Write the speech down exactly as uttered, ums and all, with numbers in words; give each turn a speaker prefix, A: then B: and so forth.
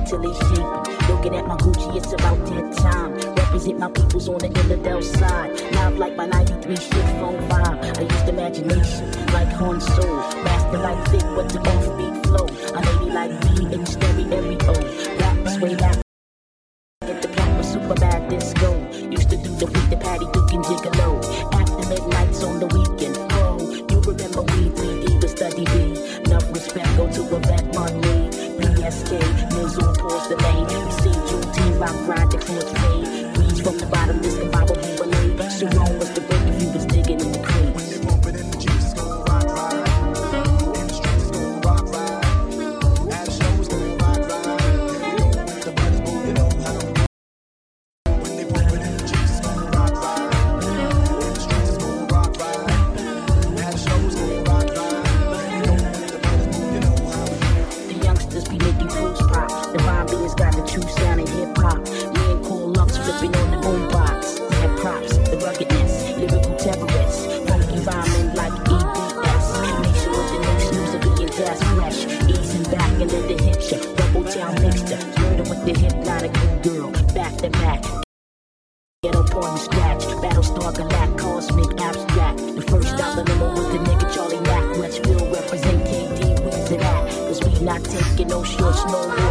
A: till they shaking. Looking at my Gucci, it's about that time. Represent my peoples on the Illidale side. Live like my ninety-three shit phone vibe. I used imagination like Han Solo. Master like thick with the offbeat flow. A lady like me in stereo. Rap this way back. Get the plaque with super bad disco. Used to do the freak, the Patty Duke and Gigolo. After midnights on the weekend. Oh, you remember we three D with Study B. Enough respect, go to Event Monday. P S K, Miz on porcelain. You see Juneteenth, rock ride, the clothes fade. Reach from the bottom, this can Bible be relayed. So wrong was the break if you was digging in the crates.
B: When they bump it in the Jeeps, gon' rock ride. In the streets, gon' rock ride. At the shows, gon' rock ride. The brothers move, you know how. When they bump it in the Jeeps, gon' rock ride. In the streets, gon' rock ride. At the shows, gon' rock ride. The brothers move, you know how.
A: The youngsters be making cruise pop. The Von Beers got the true sound in hip hop. Me and Cool Lux flipping on the boombox. Mad props, the ruggedness, lyrical terrorists. Funky rhyming like E B S. Nation with the new snooze of being jazz fresh. Easing back and let the hit ya. Double town mixture. Murder with the hip, not a good girl. Back to back. Ghetto porn scratch. Battlestar Galactic, cosmic abstract. The first out the limo was the nigga Charlie Mack. Westfield represent K D, where's it at? Cause we not taking no shorts, no more.